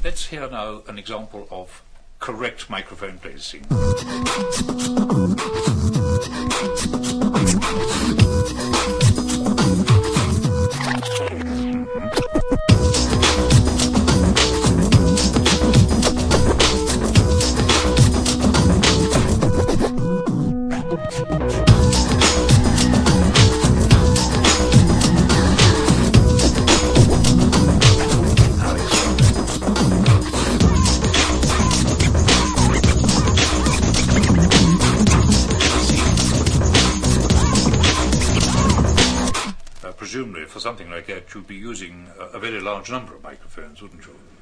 Let's hear now an example of correct microphone placing. Presumably, for something like that, you'd be using a very large number of microphones, wouldn't you?